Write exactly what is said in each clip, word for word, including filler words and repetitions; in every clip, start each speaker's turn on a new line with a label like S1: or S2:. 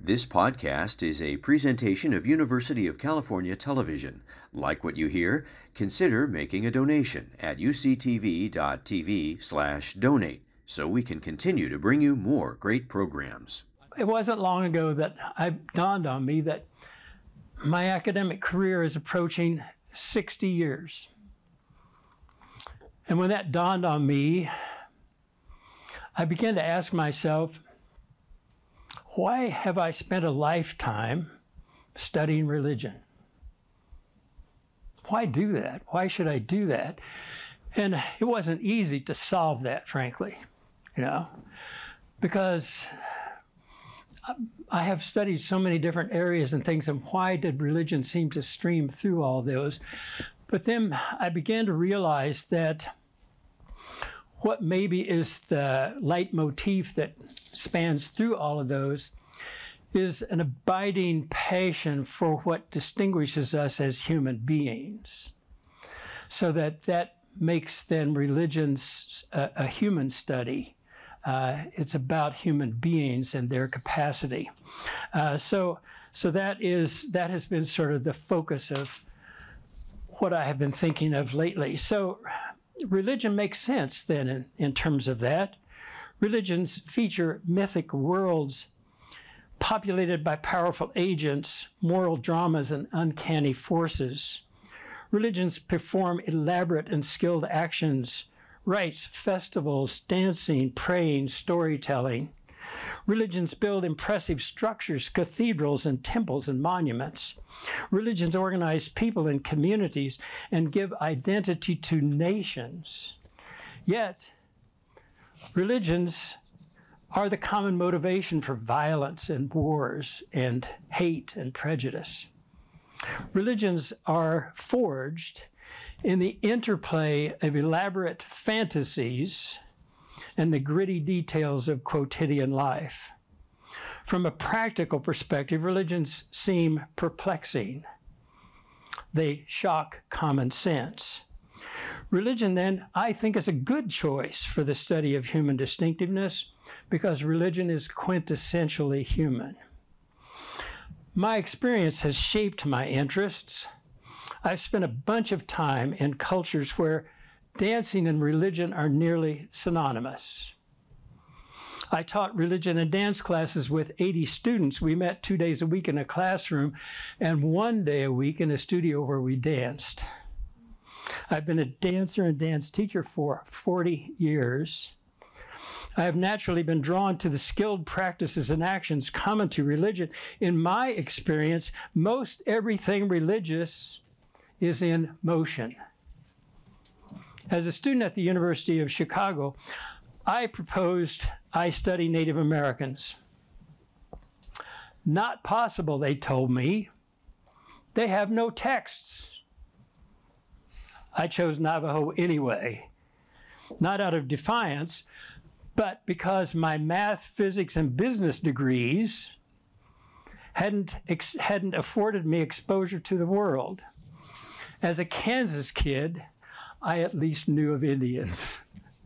S1: This podcast is a presentation of University of California Television. Like what you hear? Consider making a donation at uctv.tv slash donate so we can continue to bring you more great programs.
S2: It wasn't long ago that it dawned on me that my academic career is approaching sixty years. And when that dawned on me, I began to ask myself, why have I spent a lifetime studying religion? Why do that? Why should I do that? And it wasn't easy to solve that, frankly, you know, because I have studied so many different areas and things, and why did religion seem to stream through all those? But then I began to realize that what maybe is the leitmotif that spans through all of those is an abiding passion for what distinguishes us as human beings. So that that makes then religions a, a human study. Uh, it's about human beings and their capacity. Uh, so so that is that has been sort of the focus of what I have been thinking of lately. So religion makes sense then in, in terms of that. Religions feature mythic worlds populated by powerful agents, moral dramas, and uncanny forces. Religions perform elaborate and skilled actions, rites, festivals, dancing, praying, storytelling. Religions build impressive structures, cathedrals and temples and monuments. Religions organize people and communities and give identity to nations. Yet, religions are the common motivation for violence and wars and hate and prejudice. Religions are forged in the interplay of elaborate fantasies and the gritty details of quotidian life. From a practical perspective, religions seem perplexing. They shock common sense. Religion, then, I think is a good choice for the study of human distinctiveness because religion is quintessentially human. My experience has shaped my interests. I've spent a bunch of time in cultures where dancing and religion are nearly synonymous. I taught religion and dance classes with eighty students. We met two days a week in a classroom and one day a week in a studio where we danced. I've been a dancer and dance teacher for forty years. I have naturally been drawn to the skilled practices and actions common to religion. In my experience, most everything religious is in motion. As a student at the University of Chicago, I proposed I study Native Americans. Not possible, they told me. They have no texts. I chose Navajo anyway, not out of defiance, but because my math, physics, and business degrees hadn't, ex- hadn't afforded me exposure to the world. As a Kansas kid, I at least knew of Indians.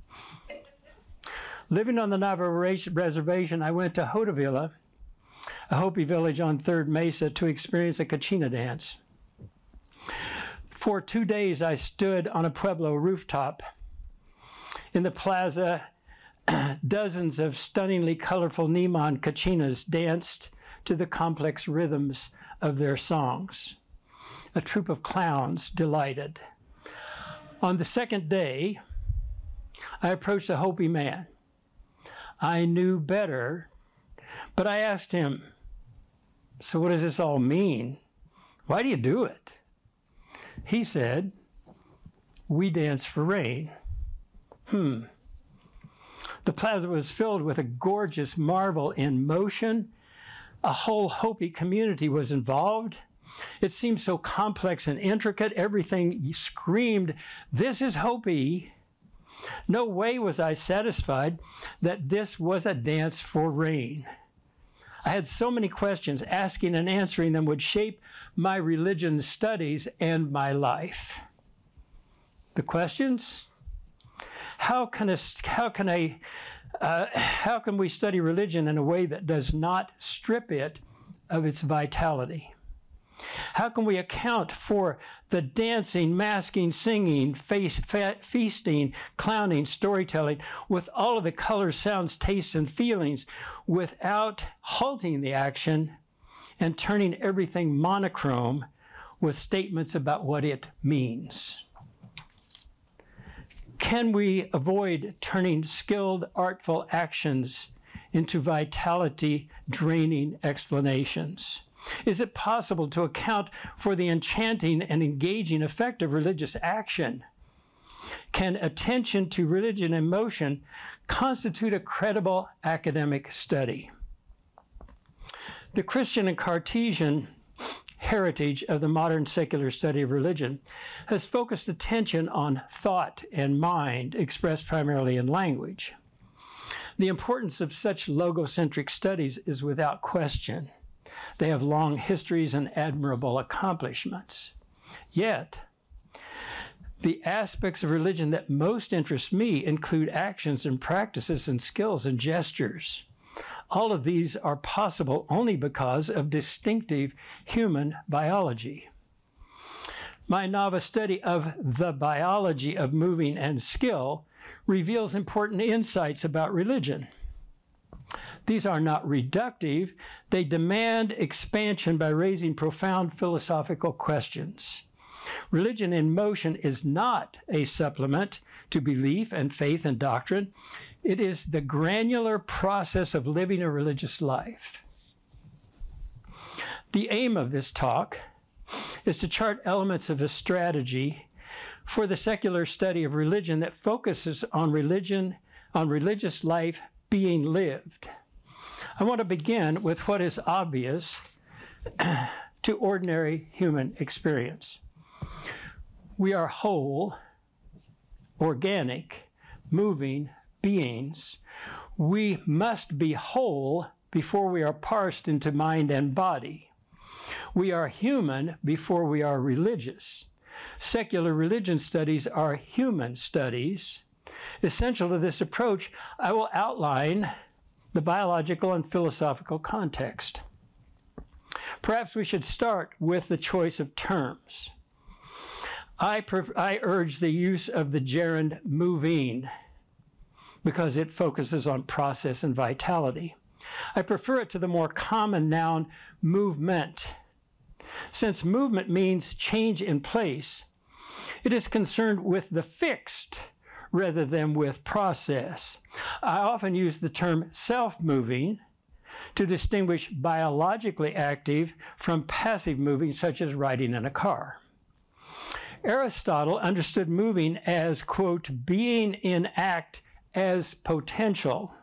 S2: Living on the Navajo reservation, I went to Hotavilla, a Hopi village on Third Mesa, to experience a Kachina dance. For two days, I stood on a Pueblo rooftop. In the plaza, dozens of stunningly colorful Neman Kachinas danced to the complex rhythms of their songs. A troop of clowns delighted. On the second day, I approached a Hopi man. I knew better, but I asked him, so what does this all mean? Why do you do it? He said, we dance for rain. Hmm. The plaza was filled with a gorgeous marvel in motion. A whole Hopi community was involved. It seemed so complex and intricate. Everything screamed, this is Hopi. No way was I satisfied that this was a dance for rain. I had so many questions. Asking and answering them would shape my religion studies and my life. The questions? How can a, how can a, uh, how can we study religion in a way that does not strip it of its vitality? How can we account for the dancing, masking, singing, face, fe- feasting, clowning, storytelling, with all of the colors, sounds, tastes, and feelings, without halting the action and turning everything monochrome with statements about what it means? Can we avoid turning skilled, artful actions into vitality-draining explanations? Is it possible to account for the enchanting and engaging effect of religious action? Can attention to religion and emotion constitute a credible academic study? The Christian and Cartesian heritage of the modern secular study of religion has focused attention on thought and mind expressed primarily in language. The importance of such logocentric studies is without question. They have long histories and admirable accomplishments. Yet, the aspects of religion that most interest me include actions and practices and skills and gestures. All of these are possible only because of distinctive human biology. My novice study of the biology of moving and skill reveals important insights about religion. These are not reductive. They demand expansion by raising profound philosophical questions. Religion in motion is not a supplement to belief and faith and doctrine. It is the granular process of living a religious life. The aim of this talk is to chart elements of a strategy for the secular study of religion that focuses on religion, on religious life being lived. I want to begin with what is obvious to ordinary human experience. We are whole, organic, moving beings. We must be whole before we are parsed into mind and body. We are human before we are religious. Secular religion studies are human studies. Essential to this approach, I will outline the biological and philosophical context. Perhaps we should start with the choice of terms. I, pref- I urge the use of the gerund moving because it focuses on process and vitality. I prefer it to the more common noun movement. Since movement means change in place, it is concerned with the fixed rather than with process. I often use the term self-moving to distinguish biologically active from passive moving, such as riding in a car. Aristotle understood moving as, quote, being in act as potential.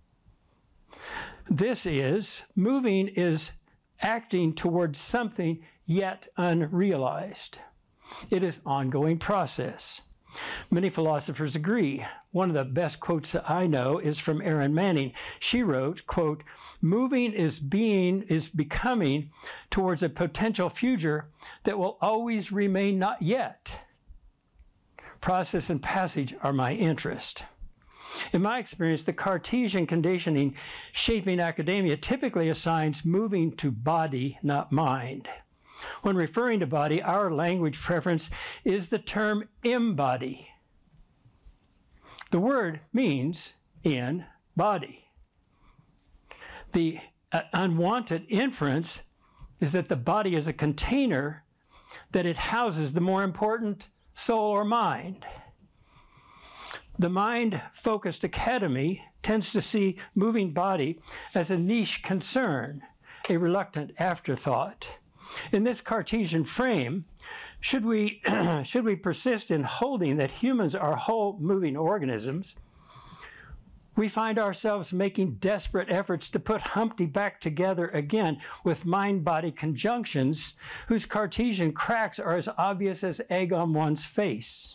S2: This is, moving is acting towards something yet unrealized. It is ongoing process. Many philosophers agree. One of the best quotes that I know is from Erin Manning. She wrote, quote, moving is being, is becoming towards a potential future that will always remain not yet. Process and passage are my interest. In my experience, the Cartesian conditioning shaping academia typically assigns moving to body, not mind. When referring to body, our language preference is the term embody. The word means in body. The uh, unwanted inference is that the body is a container, that it houses the more important soul or mind. The mind-focused academy tends to see moving body as a niche concern, a reluctant afterthought. In this Cartesian frame, should we, should we persist in holding that humans are whole moving organisms, we find ourselves making desperate efforts to put Humpty back together again with mind-body conjunctions whose Cartesian cracks are as obvious as egg on one's face.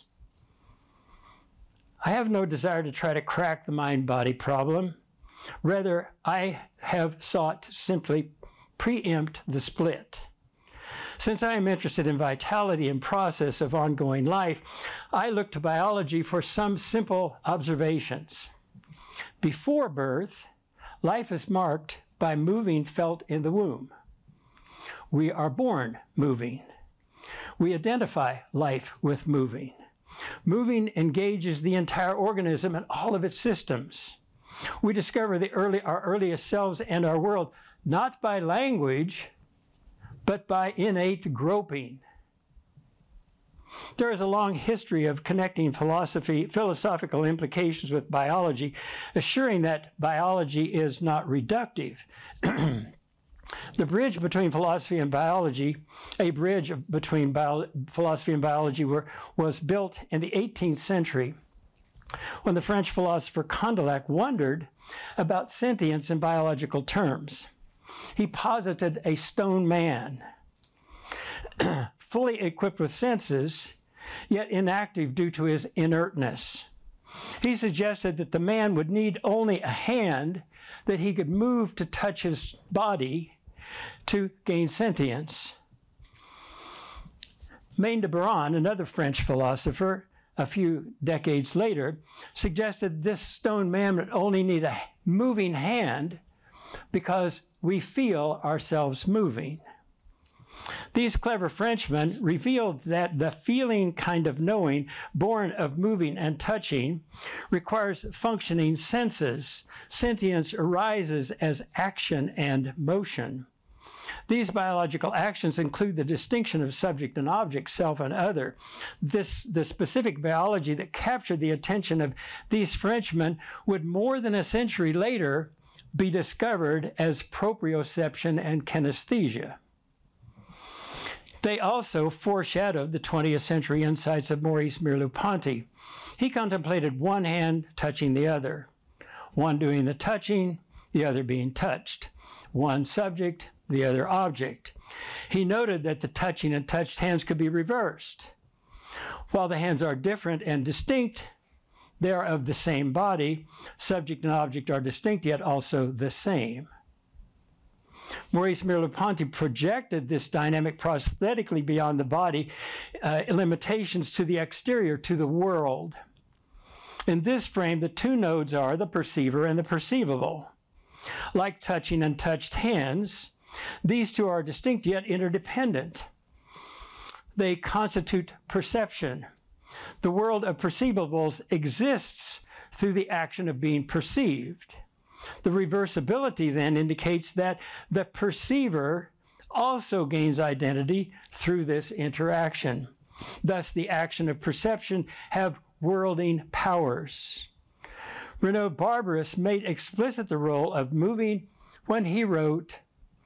S2: I have no desire to try to crack the mind-body problem. Rather, I have sought to simply preempt the split. Since I am interested in vitality and process of ongoing life, I look to biology for some simple observations. Before birth, life is marked by moving felt in the womb. We are born moving. We identify life with moving. Moving engages the entire organism and all of its systems. We discover the early, our earliest selves and our world, not by language, but by innate groping. There is a long history of connecting philosophy, philosophical implications with biology, assuring that biology is not reductive. The bridge between philosophy and biology, a bridge between bio, philosophy and biology were, was built in the eighteenth century when the French philosopher Condillac wondered about sentience in biological terms. He posited a stone man, fully equipped with senses, yet inactive due to his inertness. He suggested that the man would need only a hand that he could move to touch his body to gain sentience. Maine de Biran, another French philosopher, a few decades later, suggested this stone man would only need a moving hand because we feel ourselves moving. These clever Frenchmen revealed that the feeling kind of knowing, born of moving and touching, requires functioning senses. Sentience arises as action and motion. These biological actions include the distinction of subject and object, self and other. This, the specific biology that captured the attention of these Frenchmen would more than a century later be discovered as proprioception and kinesthesia. They also foreshadowed the twentieth century insights of Maurice Merleau-Ponty. He contemplated one hand touching the other, one doing the touching, the other being touched, one subject, the other object. He noted that the touching and touched hands could be reversed. While the hands are different and distinct, they are of the same body. Subject and object are distinct, yet also the same. Maurice Merleau-Ponty projected this dynamic prosthetically beyond the body, uh, limitations to the exterior, to the world. In this frame, the two nodes are the perceiver and the perceivable. Like touching and touched hands, these two are distinct yet interdependent. They constitute perception. The world of perceivables exists through the action of being perceived. The reversibility then indicates that the perceiver also gains identity through this interaction. Thus, the action of perception have worlding powers. Renaud Barbaras made explicit the role of moving when he wrote,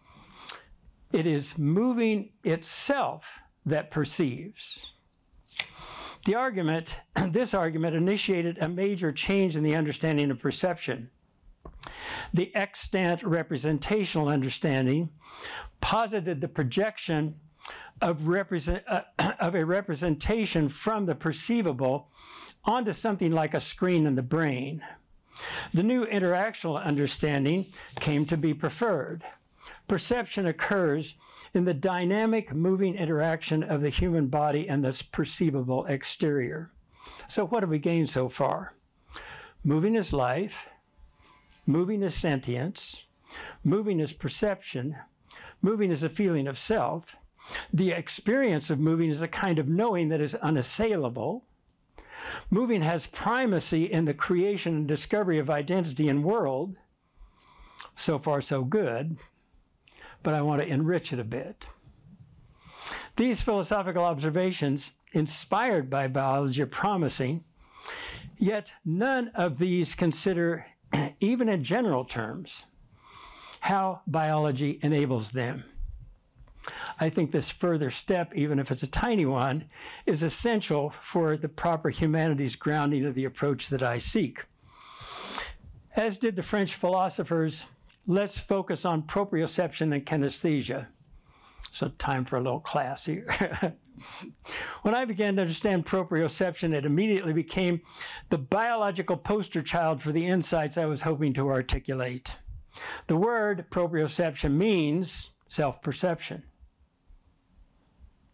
S2: "It is moving itself that perceives." The argument, this argument initiated a major change in the understanding of perception. The extant representational understanding posited the projection of, represent, uh, of a representation from the perceivable onto something like a screen in the brain. The new interactional understanding came to be preferred. Perception occurs in the dynamic moving interaction of the human body and the perceivable exterior. So what have we gained so far? Moving is life. Moving is sentience. Moving is perception. Moving is a feeling of self. The experience of moving is a kind of knowing that is unassailable. Moving has primacy in the creation and discovery of identity and world. So far, so good, but I want to enrich it a bit. These philosophical observations, inspired by biology, are promising, yet none of these consider, even in general terms, how biology enables them. I think this further step, even if it's a tiny one, is essential for the proper humanities grounding of the approach that I seek. As did the French philosophers, let's focus on proprioception and kinesthesia. So time for a little class here. When I began to understand proprioception, it immediately became the biological poster child for the insights I was hoping to articulate. The word proprioception means self-perception.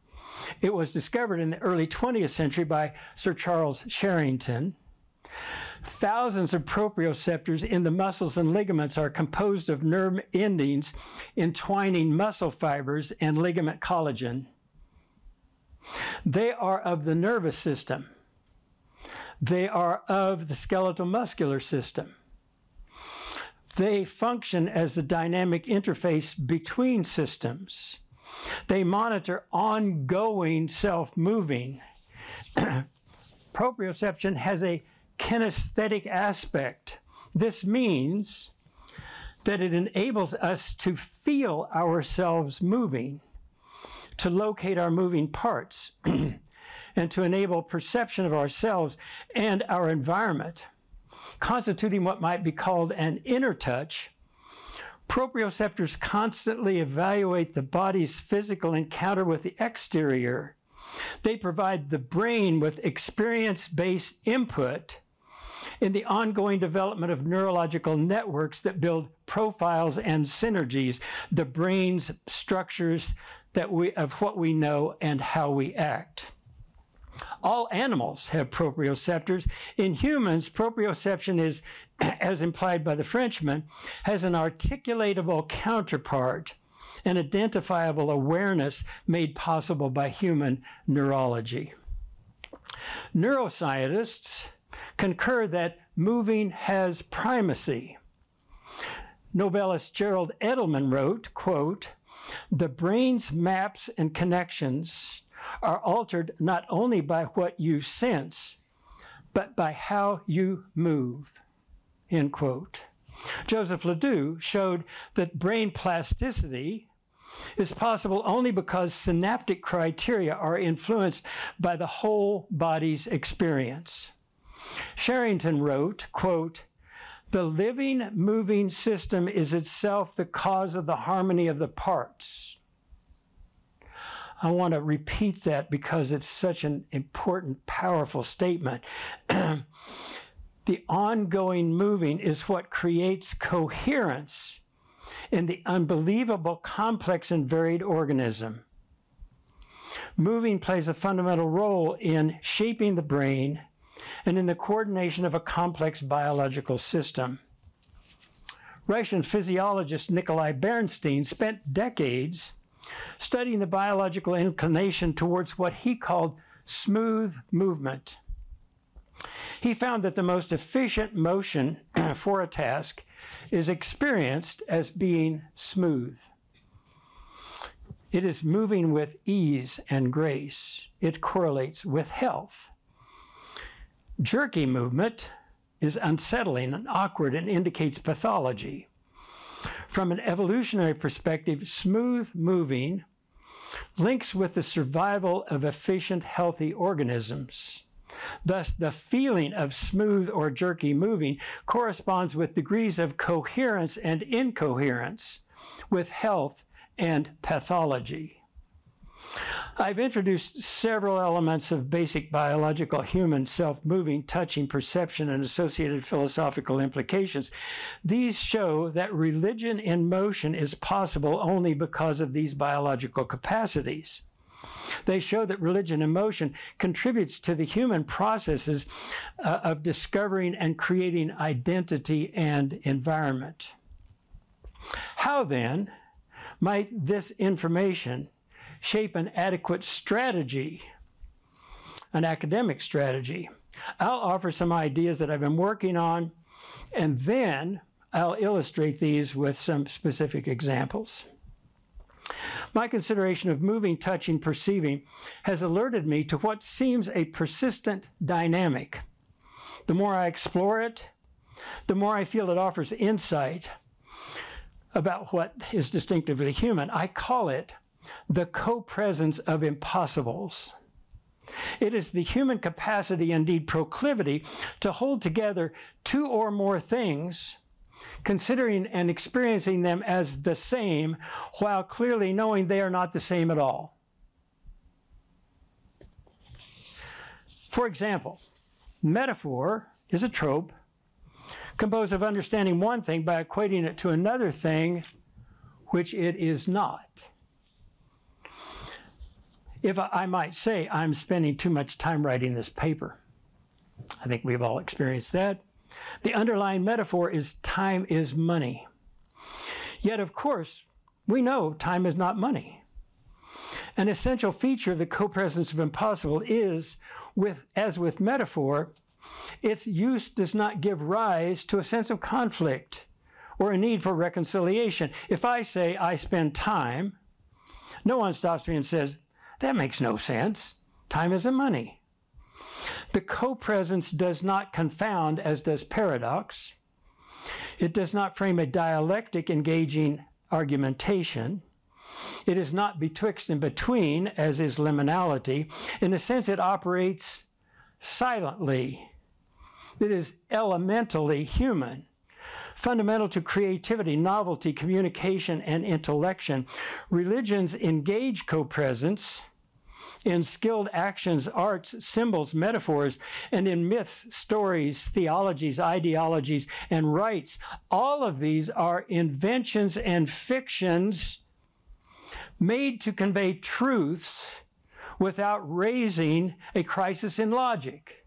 S2: It was discovered in the early twentieth century by Sir Charles Sherrington. Thousands of proprioceptors in the muscles and ligaments are composed of nerve endings entwining muscle fibers and ligament collagen. They are of the nervous system. They are of the skeletal muscular system. They function as the dynamic interface between systems. They monitor ongoing self-moving. Proprioception has a kinesthetic aspect. This means that it enables us to feel ourselves moving, to locate our moving parts, and to enable perception of ourselves and our environment, constituting what might be called an inner touch. Proprioceptors constantly evaluate the body's physical encounter with the exterior. They provide the brain with experience-based input in the ongoing development of neurological networks that build profiles and synergies, the brain's structures that we, of what we know and how we act. All animals have proprioceptors. In humans, proprioception is, as implied by the Frenchman, has an articulatable counterpart, an identifiable awareness made possible by human neurology. Neuroscientists concur that moving has primacy. Nobelist Gerald Edelman wrote, quote, "The brain's maps and connections are altered not only by what you sense, but by how you move," end quote. Joseph Ledoux showed that brain plasticity is possible only because synaptic criteria are influenced by the whole body's experience. Sherrington wrote, quote, "The living, moving system is itself the cause of the harmony of the parts." I want to repeat that because it's such an important, powerful statement. The ongoing moving is what creates coherence in the unbelievable, complex, and varied organism. Moving plays a fundamental role in shaping the brain and in the coordination of a complex biological system. Russian physiologist Nikolai Bernstein spent decades studying the biological inclination towards what he called smooth movement. He found that the most efficient motion for a task is experienced as being smooth. It is moving with ease and grace. It correlates with health. Jerky movement is unsettling and awkward and indicates pathology. From an evolutionary perspective, smooth moving links with the survival of efficient, healthy organisms. Thus, the feeling of smooth or jerky moving corresponds with degrees of coherence and incoherence, with health and pathology. I've introduced several elements of basic biological human self-moving, touching, perception, and associated philosophical implications. These show that religion in motion is possible only because of these biological capacities. They show that religion in motion contributes to the human processes uh, of discovering and creating identity and environment. How then might this information shape an adequate strategy, an academic strategy? I'll offer some ideas that I've been working on, and then I'll illustrate these with some specific examples. My consideration of moving, touching, perceiving has alerted me to what seems a persistent dynamic. The more I explore it, the more I feel it offers insight about what is distinctively human. I call it the co-presence of impossibles. It is the human capacity, indeed proclivity, to hold together two or more things, considering and experiencing them as the same, while clearly knowing they are not the same at all. For example, metaphor is a trope composed of understanding one thing by equating it to another thing which it is not. If I might say, I'm spending too much time writing this paper. I think we've all experienced that. The underlying metaphor is time is money. Yet, of course, we know time is not money. An essential feature of the co-presence of impossible is, with, as with metaphor, its use does not give rise to a sense of conflict or a need for reconciliation. If I say I spend time, no one stops me and says, that makes no sense. Time isn't money. The co-presence does not confound, as does paradox. It does not frame a dialectic engaging argumentation. It is not betwixt and between, as is liminality. In a sense, it operates silently. It is elementally human, fundamental to creativity, novelty, communication, and intellection. Religions engage co-presence in skilled actions, arts, symbols, metaphors, and in myths, stories, theologies, ideologies, and rites. All of these are inventions and fictions made to convey truths without raising a crisis in logic.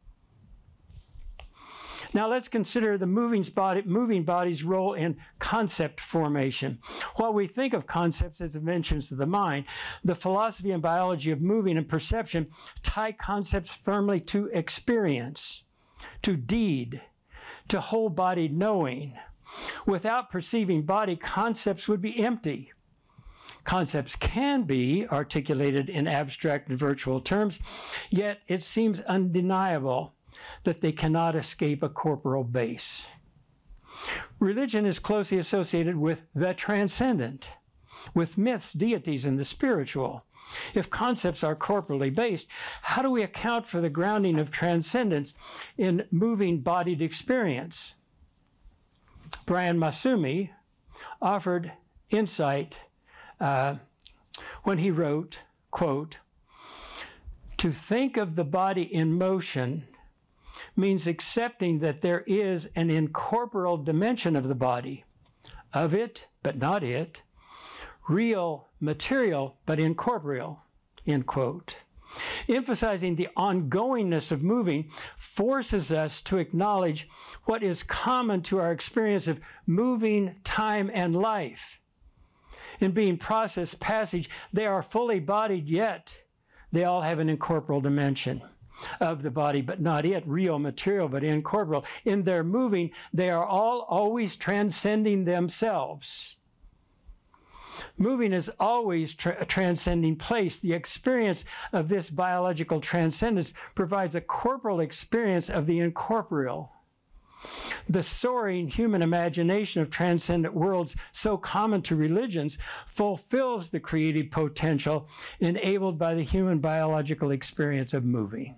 S2: Now let's consider the moving body, moving body's role in concept formation. While we think of concepts as inventions of the mind, the philosophy and biology of moving and perception tie concepts firmly to experience, to deed, to whole-bodied knowing. Without perceiving body, concepts would be empty. Concepts can be articulated in abstract and virtual terms, yet it seems undeniable that they cannot escape a corporal base. Religion is closely associated with the transcendent, with myths, deities, and the spiritual. If concepts are corporally based, how do we account for the grounding of transcendence in moving bodied experience? Brian Masumi offered insight uh, when he wrote, quote, "To think of the body in motion means accepting that there is an incorporeal dimension of the body, of it, but not it, real, material, but incorporeal," end quote. Emphasizing the ongoingness of moving forces us to acknowledge what is common to our experience of moving, time, and life. In being process, passage, they are fully bodied, yet they all have an incorporeal dimension of the body, but not it, real, material, but incorporeal. In their moving, they are all always transcending themselves. Moving is always tra- a transcending place. The experience of this biological transcendence provides a corporal experience of the incorporeal. The soaring human imagination of transcendent worlds, so common to religions, fulfills the creative potential enabled by the human biological experience of moving.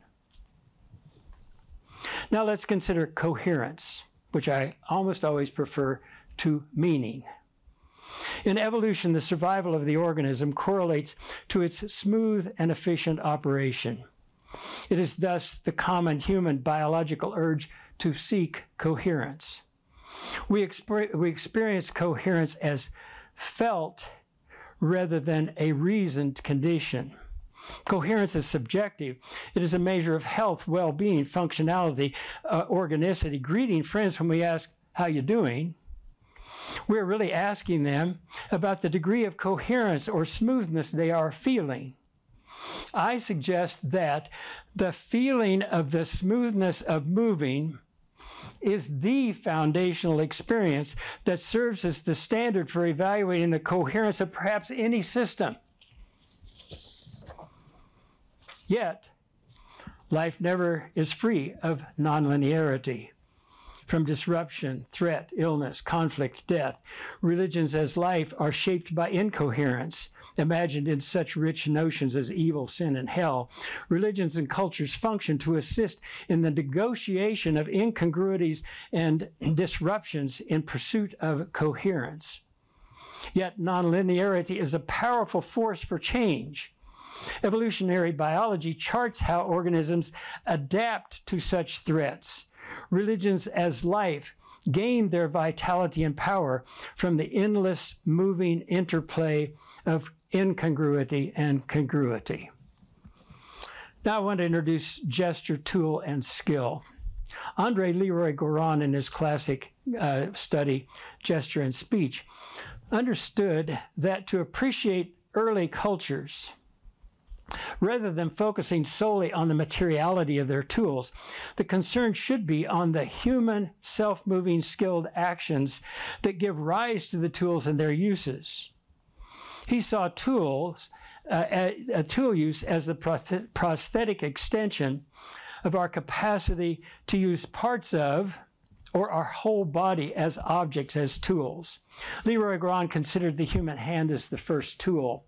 S2: Now let's consider coherence, which I almost always prefer to meaning. In evolution, the survival of the organism correlates to its smooth and efficient operation. It is thus the common human biological urge to seek coherence. We, exper- we experience coherence as felt rather than a reasoned condition. Coherence is subjective. It is a measure of health, well-being, functionality, uh, organicity. Greeting friends when we ask, "How you doing?" We're really asking them about the degree of coherence or smoothness they are feeling. I suggest that the feeling of the smoothness of moving is the foundational experience that serves as the standard for evaluating the coherence of perhaps any system. Yet, life never is free of nonlinearity. From disruption, threat, illness, conflict, death, religions as life are shaped by incoherence, imagined in such rich notions as evil, sin, and hell. Religions and cultures function to assist in the negotiation of incongruities and disruptions in pursuit of coherence. Yet nonlinearity is a powerful force for change. Evolutionary biology charts how organisms adapt to such threats. Religions as life gain their vitality and power from the endless moving interplay of incongruity and congruity. Now I want to introduce gesture, tool, and skill. Andre Leroi-Gourhan, in his classic uh, study, Gesture and Speech, understood that to appreciate early cultures, rather than focusing solely on the materiality of their tools, the concern should be on the human, self-moving, skilled actions that give rise to the tools and their uses. He saw tools, uh, a, a tool use as the prosthetic extension of our capacity to use parts of or our whole body as objects, as tools. Leroi-Gourhan considered the human hand as the first tool.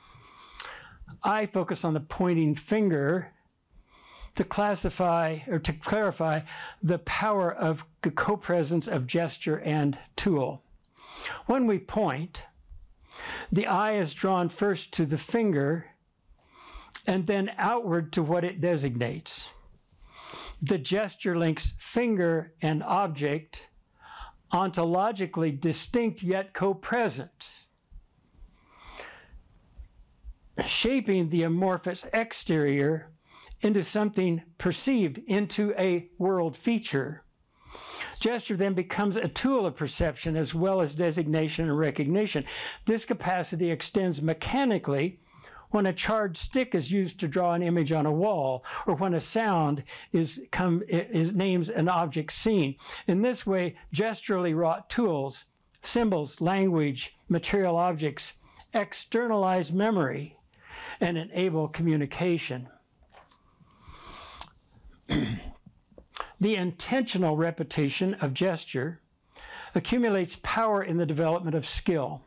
S2: I focus on the pointing finger to classify or to clarify the power of the co-presence of gesture and tool. When we point, the eye is drawn first to the finger and then outward to what it designates. The gesture links finger and object, ontologically distinct yet co-present, shaping the amorphous exterior into something perceived, into a world feature. Gesture then becomes a tool of perception as well as designation and recognition. This capacity extends mechanically when a charged stick is used to draw an image on a wall, or when a sound is, come, is names an object seen. In this way, gesturally wrought tools, symbols, language, material objects externalize memory and enable communication. The intentional repetition of gesture accumulates power in the development of skill.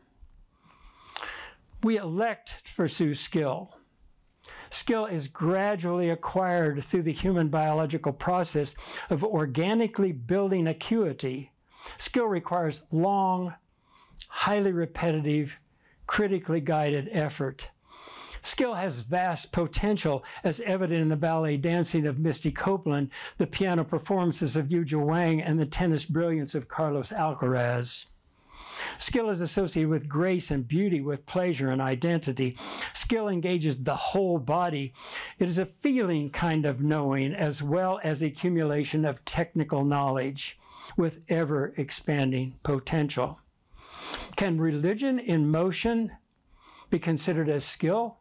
S2: We elect to pursue skill. Skill is gradually acquired through the human biological process of organically building acuity. Skill requires long, highly repetitive, critically guided effort. Skill has vast potential, as evident in the ballet dancing of Misty Copeland, the piano performances of Yuzha Wang, and the tennis brilliance of Carlos Alcaraz. Skill is associated with grace and beauty, with pleasure and identity. Skill engages the whole body. It is a feeling kind of knowing, as well as the accumulation of technical knowledge with ever-expanding potential. Can religion in motion be considered as skill?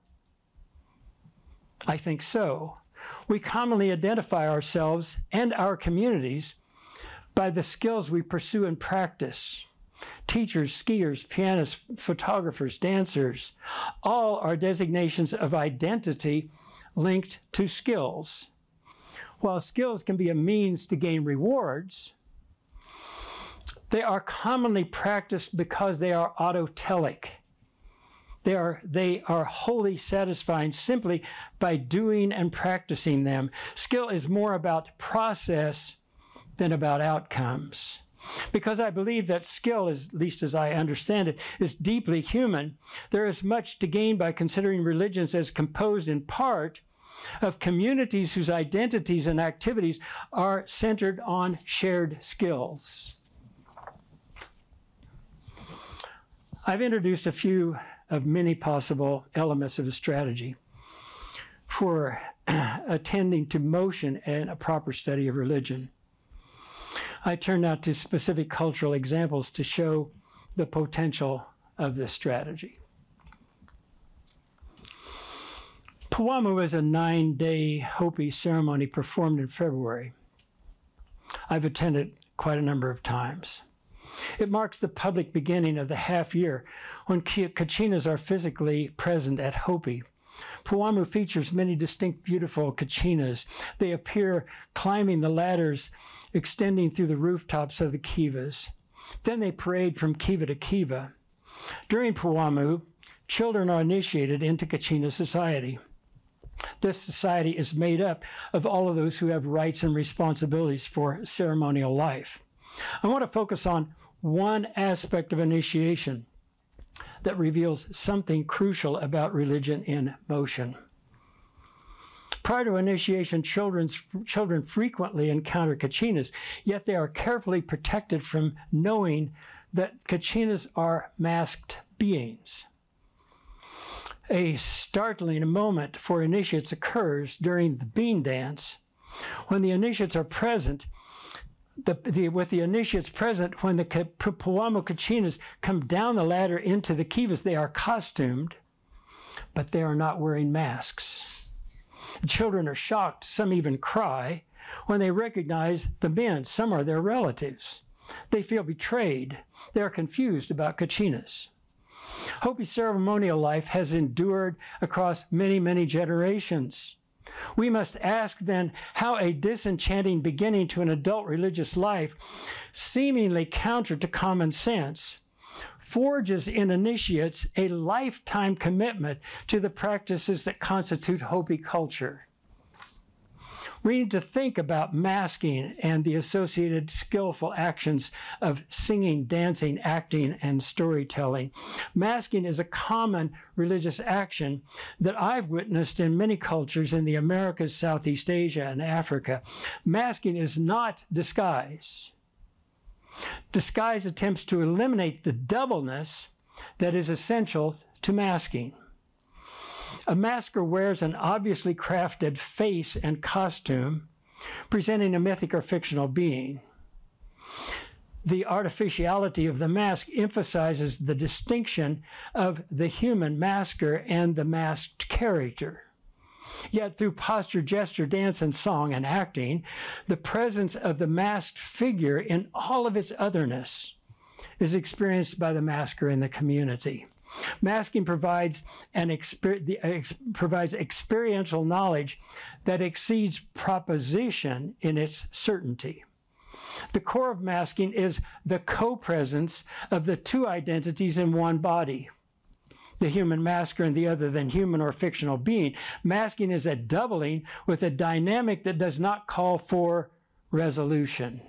S2: I think so. We commonly identify ourselves and our communities by the skills we pursue and practice. Teachers, skiers, pianists, photographers, dancers, all are designations of identity linked to skills. While skills can be a means to gain rewards, they are commonly practiced because they are autotelic. They are, they are wholly satisfying simply by doing and practicing them. Skill is more about process than about outcomes. Because I believe that skill, is, at least as I understand it, is deeply human, there is much to gain by considering religions as composed in part of communities whose identities and activities are centered on shared skills. I've introduced a few of many possible elements of a strategy for attending to motion and a proper study of religion. I turn now to specific cultural examples to show the potential of this strategy. Puamu is a nine-day Hopi ceremony performed in February. I've attended quite a number of times. It marks the public beginning of the half year when kachinas are physically present at Hopi. Puamu features many distinct, beautiful kachinas. They appear climbing the ladders extending through the rooftops of the kivas. Then they parade from kiva to kiva. During Puamu, children are initiated into kachina society. This society is made up of all of those who have rights and responsibilities for ceremonial life. I want to focus on one aspect of initiation that reveals something crucial about religion in motion. Prior to initiation, children's, children frequently encounter kachinas, yet they are carefully protected from knowing that kachinas are masked beings. A startling moment for initiates occurs during the bean dance. When the initiates are present, the, the, with the initiates present, when the Puwamo Kachinas come down the ladder into the kivas, they are costumed, but they are not wearing masks. The children are shocked, some even cry, when they recognize the men. Some are their relatives. They feel betrayed. They are confused about Kachinas. Hopi ceremonial life has endured across many, many generations. We must ask then how a disenchanting beginning to an adult religious life, seemingly counter to common sense, forges in initiates a lifetime commitment to the practices that constitute Hopi culture. We need to think about masking and the associated skillful actions of singing, dancing, acting, and storytelling. Masking is a common religious action that I've witnessed in many cultures in the Americas, Southeast Asia, and Africa. Masking is not disguise. Disguise attempts to eliminate the doubleness that is essential to masking. A masker wears an obviously crafted face and costume, presenting a mythic or fictional being. The artificiality of the mask emphasizes the distinction of the human masker and the masked character. Yet through posture, gesture, dance, and song and acting, the presence of the masked figure in all of its otherness is experienced by the masker in the community. Masking provides an exper- the, ex- provides experiential knowledge that exceeds proposition in its certainty. The core of masking is the co-presence of the two identities in one body, the human masker and the other than human or fictional being. Masking is a doubling with a dynamic that does not call for resolution.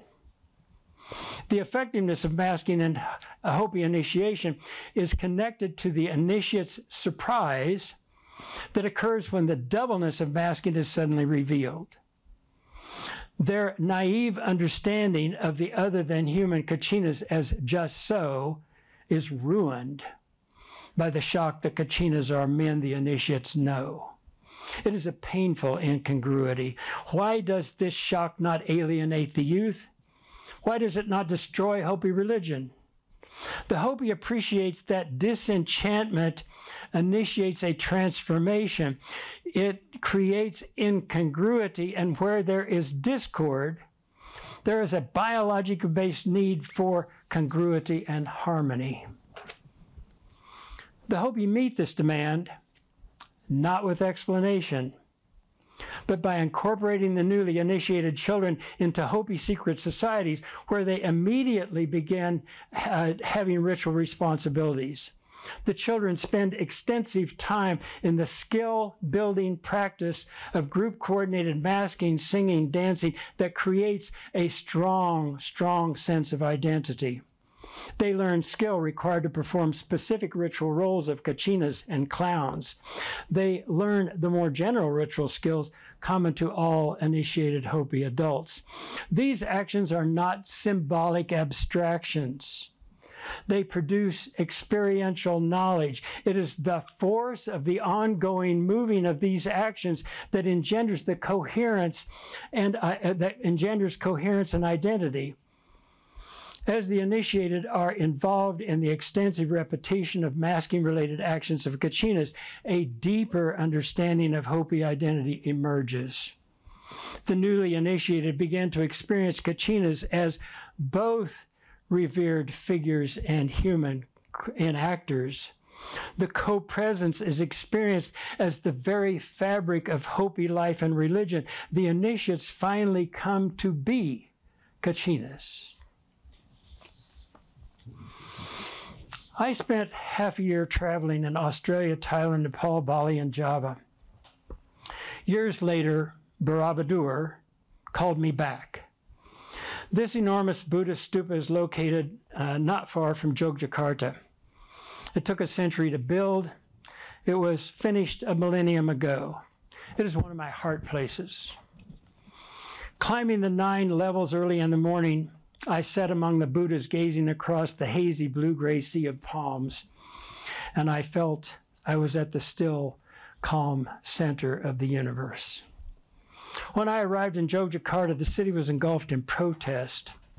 S2: The effectiveness of masking in a Hopi initiation is connected to the initiate's surprise that occurs when the doubleness of masking is suddenly revealed. Their naive understanding of the other than human Kachinas as just so is ruined by the shock that Kachinas are men the initiates know. It is a painful incongruity. Why does this shock not alienate the youth? Why does it not destroy Hopi religion? The Hopi appreciates that disenchantment initiates a transformation. It creates incongruity, and where there is discord, there is a biologically based need for congruity and harmony. The Hopi meet this demand, not with explanation, but by incorporating the newly initiated children into Hopi secret societies, where they immediately begin uh, having ritual responsibilities. The children spend extensive time in the skill-building practice of group-coordinated masking, singing, dancing that creates a strong, strong sense of identity. They learn skill required to perform specific ritual roles of Kachinas and clowns. They learn the more general ritual skills common to all initiated Hopi adults. These actions are not symbolic abstractions. They produce experiential knowledge. It is the force of the ongoing moving of these actions that engenders the coherence and uh, that engenders coherence and identity. As the initiated are involved in the extensive repetition of masking-related actions of Kachinas, a deeper understanding of Hopi identity emerges. The newly initiated begin to experience Kachinas as both revered figures and human enactors. The co-presence is experienced as the very fabric of Hopi life and religion. The initiates finally come to be Kachinas. I spent half a year traveling in Australia, Thailand, Nepal, Bali, and Java. Years later, Borobudur called me back. This enormous Buddhist stupa is located uh, not far from Yogyakarta. It took a century to build. It was finished a millennium ago. It is one of my heart places. Climbing the nine levels early in the morning, I sat among the Buddhas gazing across the hazy blue-gray sea of palms, and I felt I was at the still, calm center of the universe. When I arrived in Yogyakarta, the city was engulfed in protest.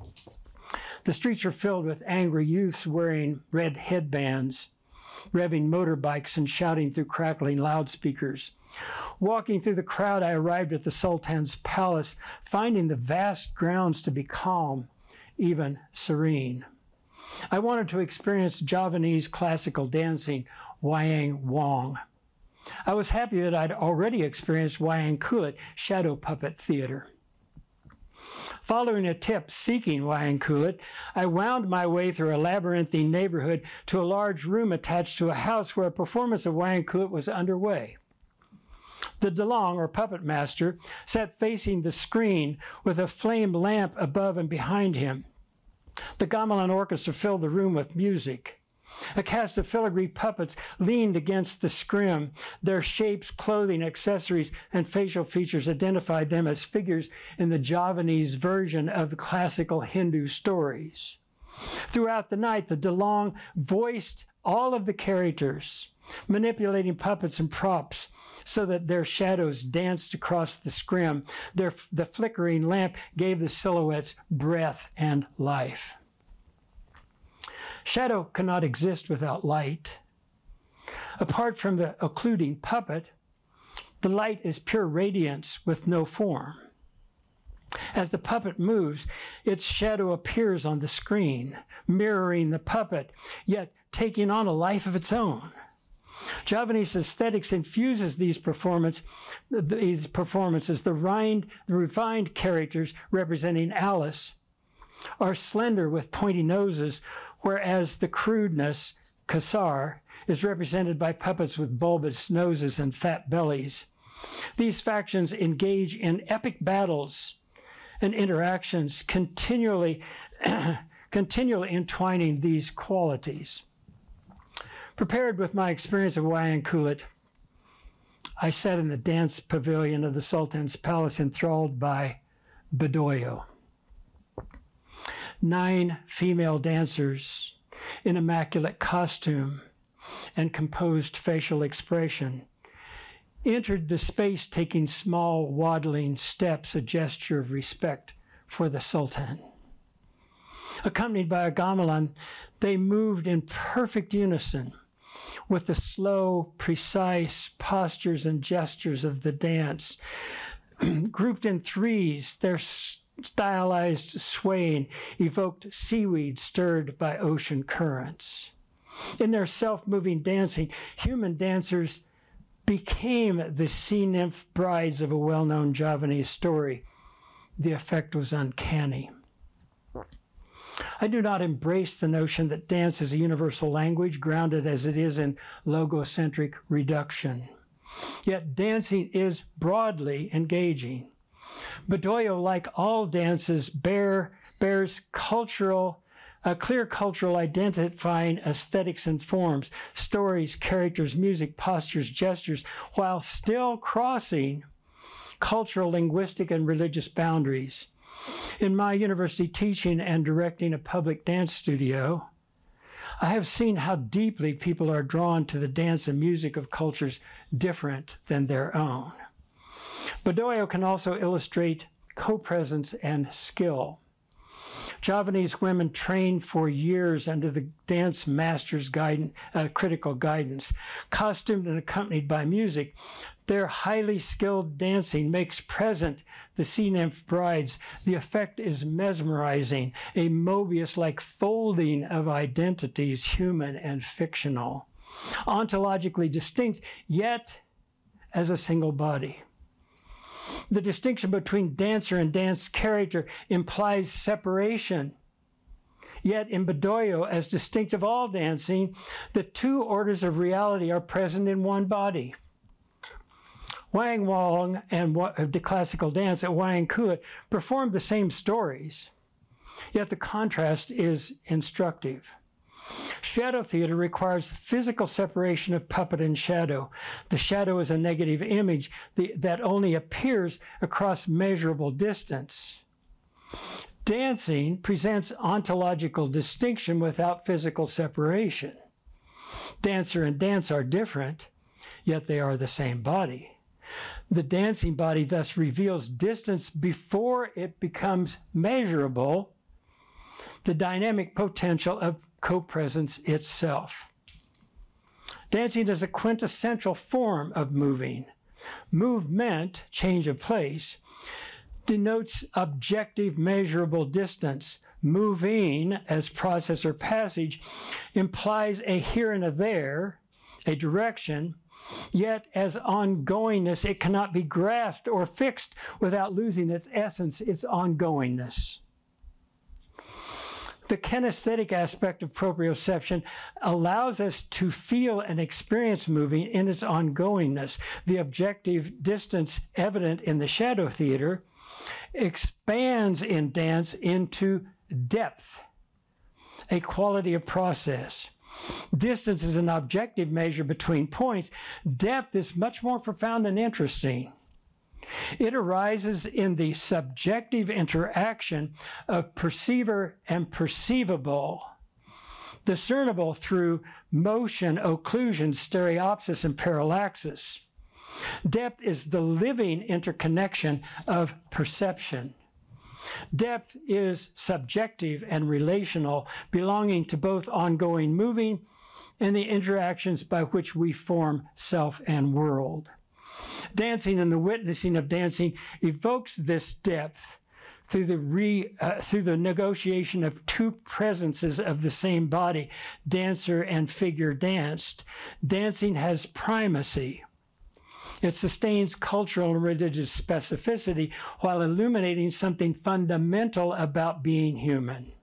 S2: The streets are filled with angry youths wearing red headbands, revving motorbikes and shouting through crackling loudspeakers. Walking through the crowd, I arrived at the Sultan's palace, finding the vast grounds to be calm, even serene. I wanted to experience Javanese classical dancing, Wayang Wong. I was happy that I'd already experienced Wayang Kulit shadow puppet theater. Following a tip seeking Wayang Kulit, I wound my way through a labyrinthine neighborhood to a large room attached to a house where a performance of Wayang Kulit was underway. The Dalong, or puppet master, sat facing the screen with a flame lamp above and behind him. The gamelan orchestra filled the room with music. A cast of filigree puppets leaned against the scrim. Their shapes, clothing, accessories, and facial features identified them as figures in the Javanese version of the classical Hindu stories. Throughout the night, the Dalong voiced all of the characters, manipulating puppets and props so that their shadows danced across the scrim. Their, the flickering lamp gave the silhouettes breath and life. Shadow cannot exist without light. Apart from the occluding puppet, the light is pure radiance with no form. As the puppet moves, its shadow appears on the screen, mirroring the puppet, yet taking on a life of its own. Javanese aesthetics infuses these performance, these performances. The refined, the refined characters representing Alice are slender with pointy noses, whereas the crudeness, Kasar, is represented by puppets with bulbous noses and fat bellies. These factions engage in epic battles and interactions, continually, continually entwining these qualities. Prepared with my experience of Wayang Kulit, I sat in the dance pavilion of the Sultan's palace enthralled by Bedoyo. Nine female dancers in immaculate costume and composed facial expression entered the space, taking small waddling steps, a gesture of respect for the Sultan. Accompanied by a gamelan, they moved in perfect unison with the slow, precise postures and gestures of the dance. Grouped in threes, their stylized swaying evoked seaweed stirred by ocean currents. In their self-moving dancing, human dancers became the sea nymph brides of a well-known Javanese story. The effect was uncanny. I do not embrace the notion that dance is a universal language, grounded as it is in logocentric reduction. Yet dancing is broadly engaging. Bedoyo, like all dances, bear, bears cultural, a clear cultural identifying aesthetics and forms, stories, characters, music, postures, gestures, while still crossing cultural, linguistic, and religious boundaries. In my university teaching and directing a public dance studio, I have seen how deeply people are drawn to the dance and music of cultures different than their own. Bedoyo can also illustrate co-presence and skill. Javanese women trained for years under the dance master's guidance, uh, critical guidance, costumed and accompanied by music. Their highly skilled dancing makes present the sea nymph brides. The effect is mesmerizing, a Mobius-like folding of identities, human and fictional, ontologically distinct, yet as a single body. The distinction between dancer and dance character implies separation. Yet in Bedoyo, as distinct of all dancing, the two orders of reality are present in one body. Wayang Wong and the classical dance at Wayang Kulit performed the same stories, yet the contrast is instructive. Shadow theater requires physical separation of puppet and shadow. The shadow is a negative image that only appears across measurable distance. Dancing presents ontological distinction without physical separation. Dancer and dance are different, yet they are the same body. The dancing body thus reveals distance before it becomes measurable, the dynamic potential of co-presence itself. Dancing is a quintessential form of moving. Movement, change of place, denotes objective measurable distance. Moving, as process or passage, implies a here and a there, a direction, yet as ongoingness, it cannot be grasped or fixed without losing its essence, its ongoingness. The kinesthetic aspect of proprioception allows us to feel and experience moving in its ongoingness. The objective distance evident in the shadow theater expands in dance into depth, a quality of process. Distance is an objective measure between points. Depth is much more profound and interesting. It arises in the subjective interaction of perceiver and perceivable, discernible through motion, occlusion, stereopsis, and parallaxis. Depth is the living interconnection of perception. Depth is subjective and relational, belonging to both ongoing moving and the interactions by which we form self and world. Dancing and the witnessing of dancing evokes this depth through the, re, uh, through the negotiation of two presences of the same body, dancer and figure danced. Dancing has primacy. It sustains cultural and religious specificity while illuminating something fundamental about being human.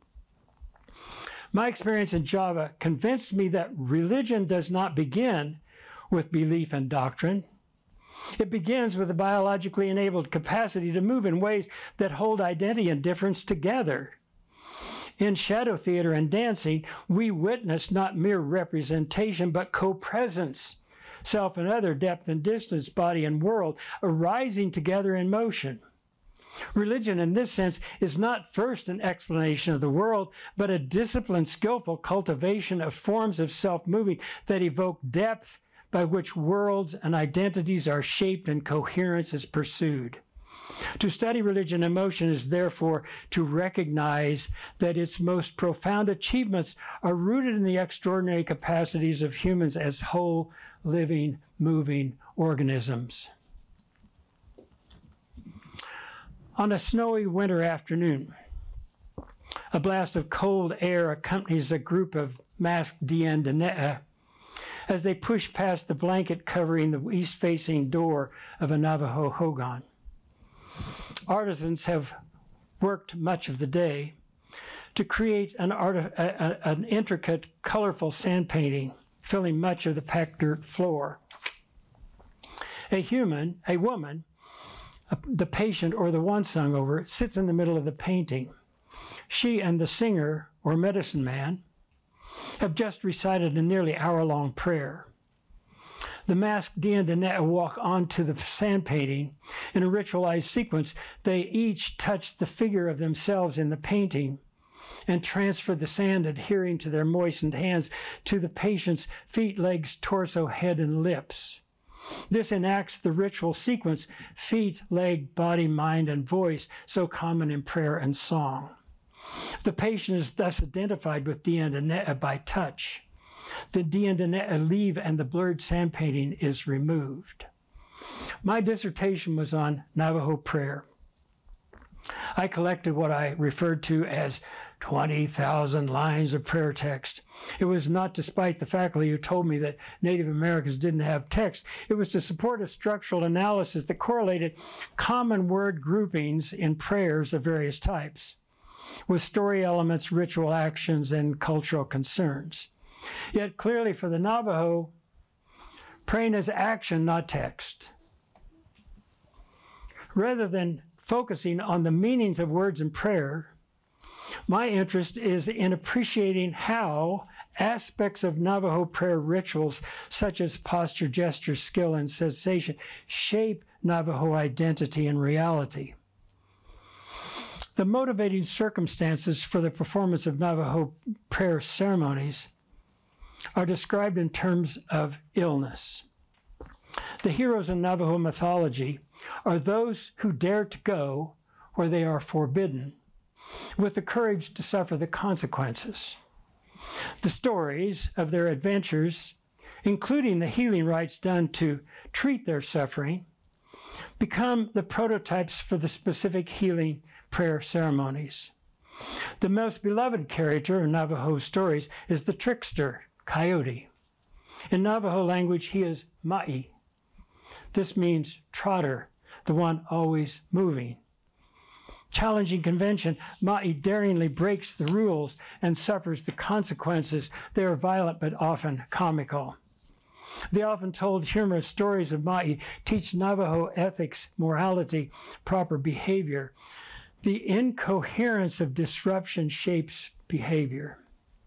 S2: My experience in Java convinced me that religion does not begin with belief and doctrine. It begins with a biologically enabled capacity to move in ways that hold identity and difference together. In shadow theater and dancing, we witness not mere representation, but co-presence, self and other, depth and distance, body and world, arising together in motion. Religion, in this sense, is not first an explanation of the world, but a disciplined, skillful cultivation of forms of self-moving that evoke depth, by which worlds and identities are shaped and coherence is pursued. To study religion and motion is therefore to recognize that its most profound achievements are rooted in the extraordinary capacities of humans as whole, living, moving organisms. On a snowy winter afternoon, a blast of cold air accompanies a group of masked Diandanea as they push past the blanket covering the east-facing door of a Navajo hogan. Artisans have worked much of the day to create an, art, a, a, an intricate, colorful sand painting, filling much of the packed dirt floor. A human, a woman, a, the patient or the one sung over, sits in the middle of the painting. She and the singer, or medicine man, have just recited a nearly hour-long prayer. The masked Diandanea walk onto the sand painting in a ritualized sequence. They each touch the figure of themselves in the painting and transfer the sand adhering to their moistened hands to the patient's feet, legs, torso, head, and lips. This enacts the ritual sequence, feet, leg, body, mind, and voice, so common in prayer and song. The patient is thus identified with Diandanea by touch. The Diandanea leave and the blurred sand painting is removed. My dissertation was on Navajo prayer. I collected what I referred to as twenty thousand lines of prayer text. It was not despite the faculty who told me that Native Americans didn't have text. It was to support a structural analysis that correlated common word groupings in prayers of various types with story elements, ritual actions, and cultural concerns. Yet clearly for the Navajo, praying is action, not text. Rather than focusing on the meanings of words in prayer, my interest is in appreciating how aspects of Navajo prayer rituals, such as posture, gesture, skill, and sensation, shape Navajo identity and reality. The motivating circumstances for the performance of Navajo prayer ceremonies are described in terms of illness. The heroes in Navajo mythology are those who dare to go where they are forbidden, with the courage to suffer the consequences. The stories of their adventures, including the healing rites done to treat their suffering, become the prototypes for the specific healing prayer ceremonies. The most beloved character in Navajo stories is the trickster, Coyote. In Navajo language, he is Ma'i. This means trotter, the one always moving. Challenging convention, Ma'i daringly breaks the rules and suffers the consequences. They are violent but often comical. The often told humorous stories of Ma'i teach Navajo ethics, morality, proper behavior. The incoherence of disruption shapes behavior.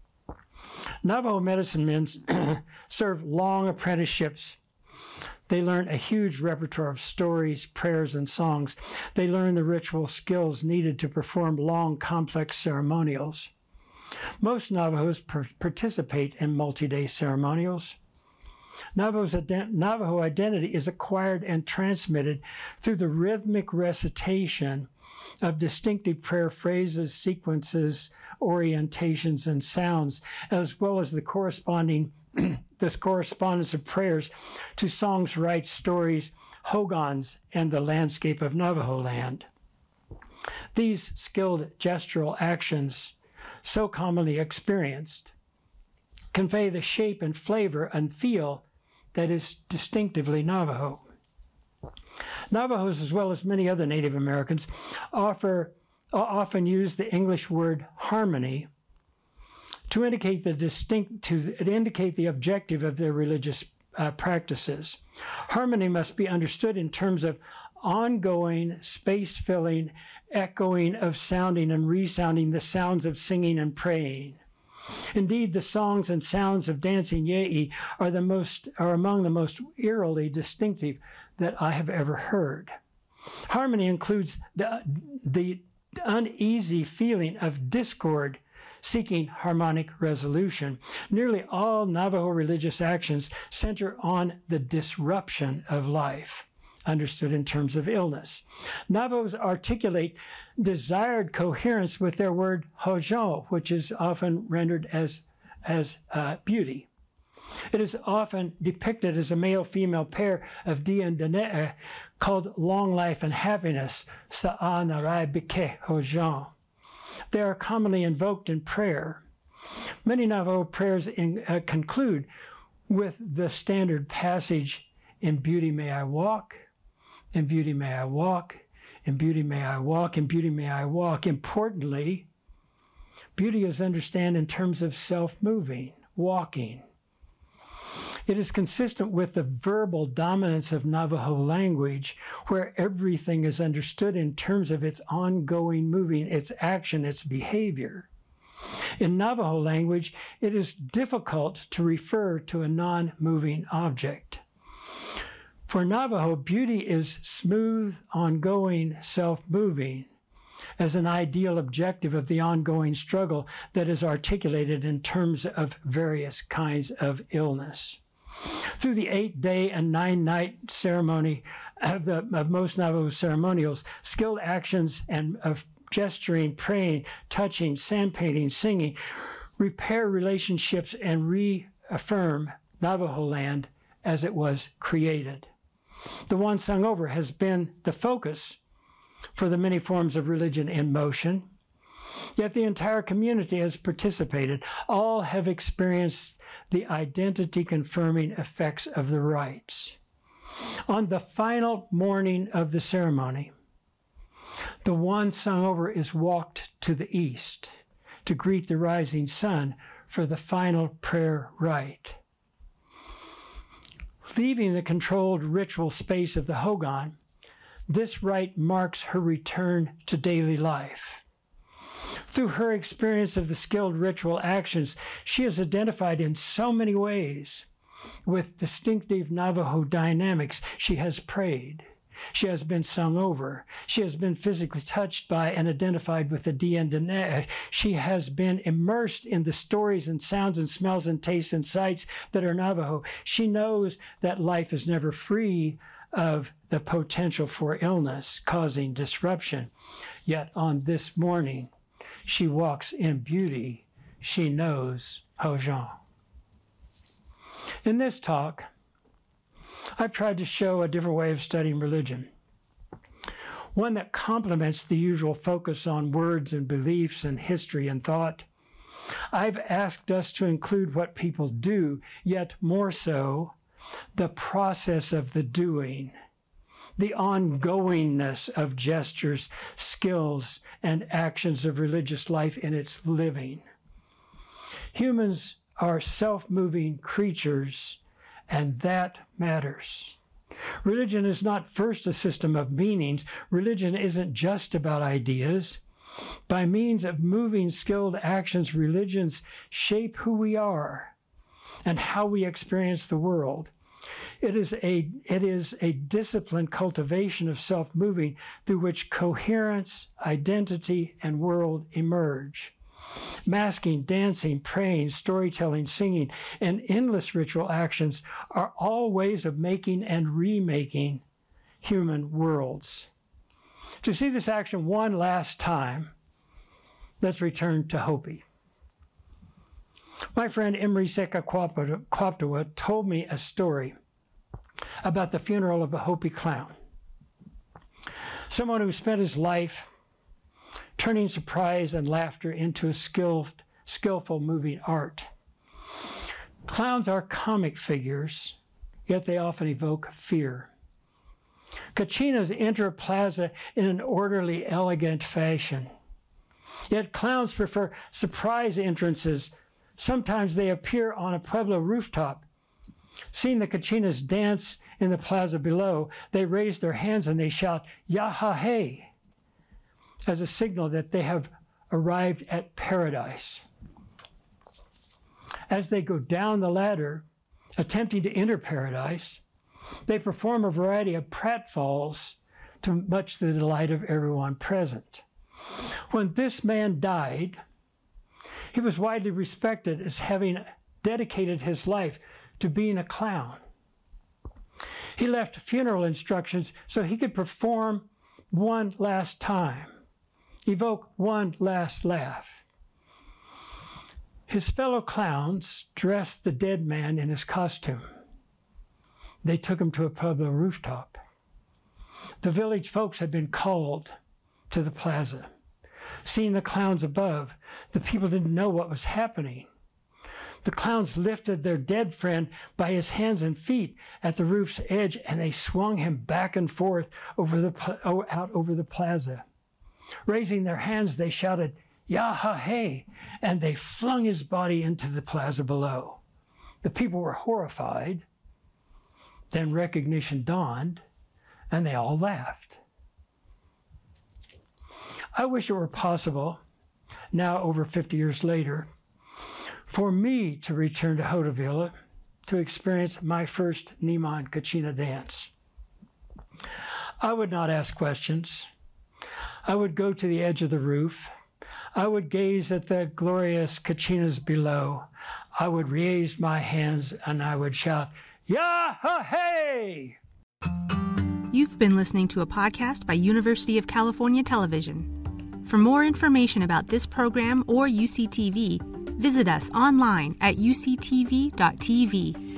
S2: Navajo medicine men serve long apprenticeships. They learn a huge repertoire of stories, prayers, and songs. They learn the ritual skills needed to perform long, complex ceremonials. Most Navajos per- participate in multi-day ceremonials. Navajo's ident- Navajo identity is acquired and transmitted through the rhythmic recitation of distinctive prayer phrases, sequences, orientations, and sounds, as well as the corresponding this correspondence of prayers to songs, rites, stories, hogans, and the landscape of Navajo land. These skilled gestural actions, so commonly experienced, convey the shape and flavor and feel that is distinctively Navajo. Navajos, as well as many other Native Americans, offer, often use the English word harmony to indicate the distinct, to indicate the objective of their religious uh, practices. Harmony must be understood in terms of ongoing, space-filling, echoing of sounding and resounding the sounds of singing and praying. Indeed, the songs and sounds of dancing Ye'i are the most are among the most eerily distinctive that I have ever heard. Harmony includes the, the uneasy feeling of discord seeking harmonic resolution. Nearly all Navajo religious actions center on the disruption of life, understood in terms of illness. Navajos articulate desired coherence with their word hojo, which is often rendered as, as uh, beauty. It is often depicted as a male-female pair of Diandane'e called long life and happiness, sa'a narai bike hojo. They are commonly invoked in prayer. Many Navajo prayers in, uh, conclude with the standard passage, "In beauty may I walk, in beauty may I walk, in beauty may I walk, in beauty may I walk." Importantly, beauty is understood in terms of self-moving, walking. It is consistent with the verbal dominance of Navajo language, where everything is understood in terms of its ongoing moving, its action, its behavior. In Navajo language, it is difficult to refer to a non-moving object. For Navajo, beauty is smooth, ongoing, self-moving, as an ideal objective of the ongoing struggle that is articulated in terms of various kinds of illness. Through the eight-day and nine-night ceremony of, the, of most Navajo ceremonials, skilled actions and of gesturing, praying, touching, sand painting, singing, repair relationships and reaffirm Navajo land as it was created. The one sung over has been the focus for the many forms of religion in motion, yet the entire community has participated. All have experienced the identity-confirming effects of the rites. On the final morning of the ceremony, the one sung over is walked to the east to greet the rising sun for the final prayer rite. Leaving the controlled ritual space of the Hogan, this rite marks her return to daily life. Through her experience of the skilled ritual actions, she is identified in so many ways with distinctive Navajo dynamics. She has prayed. She has been sung over. She has been physically touched by and identified with the Diandane'e. She has been immersed in the stories and sounds and smells and tastes and sights that are Navajo. She knows that life is never free of the potential for illness causing disruption. Yet on this morning, she walks in beauty, she knows Ho-Jean. In this talk, I've tried to show a different way of studying religion, one that complements the usual focus on words and beliefs and history and thought. I've asked us to include what people do, yet more so, the process of the doing, the ongoingness of gestures, skills, and actions of religious life in its living. Humans are self-moving creatures, and that matters. Religion is not first a system of meanings. Religion isn't just about ideas. By means of moving, skilled actions, religions shape who we are and how we experience the world. It is a, it is a disciplined cultivation of self-moving through which coherence, identity, and world emerge. Masking, dancing, praying, storytelling, singing, and endless ritual actions are all ways of making and remaking human worlds. To see this action one last time, let's return to Hopi. My friend Imre Seka Kwaptawa told me a story about the funeral of a Hopi clown, someone who spent his life turning surprise and laughter into a skilled, skillful moving art. Clowns are comic figures, yet they often evoke fear. Kachinas enter a plaza in an orderly, elegant fashion. Yet clowns prefer surprise entrances. Sometimes they appear on a Pueblo rooftop. Seeing the Kachinas dance in the plaza below, they raise their hands and they shout, "Yaha-hey," as a signal that they have arrived at paradise. As they go down the ladder, attempting to enter paradise, they perform a variety of pratfalls to much the delight of everyone present. When this man died, he was widely respected as having dedicated his life to being a clown. He left funeral instructions so he could perform one last time, evoke one last laugh. His fellow clowns dressed the dead man in his costume. They took him to a Pueblo rooftop. The village folks had been called to the plaza. Seeing the clowns above, the people didn't know what was happening. The clowns lifted their dead friend by his hands and feet at the roof's edge, and they swung him back and forth over the out over the plaza. Raising their hands, they shouted, "Yaha-hey," and they flung his body into the plaza below. The people were horrified. Then recognition dawned, and they all laughed. I wish it were possible, now over fifty years later, for me to return to Hauteville to experience my first Neman Kachina dance. I would not ask questions. I would go to the edge of the roof. I would gaze at the glorious Kachinas below. I would raise my hands and I would shout, "Yaha-hey!"
S3: You've been listening to a podcast by University of California Television. For more information about this program or U C T V, visit us online at u c t v dot t v.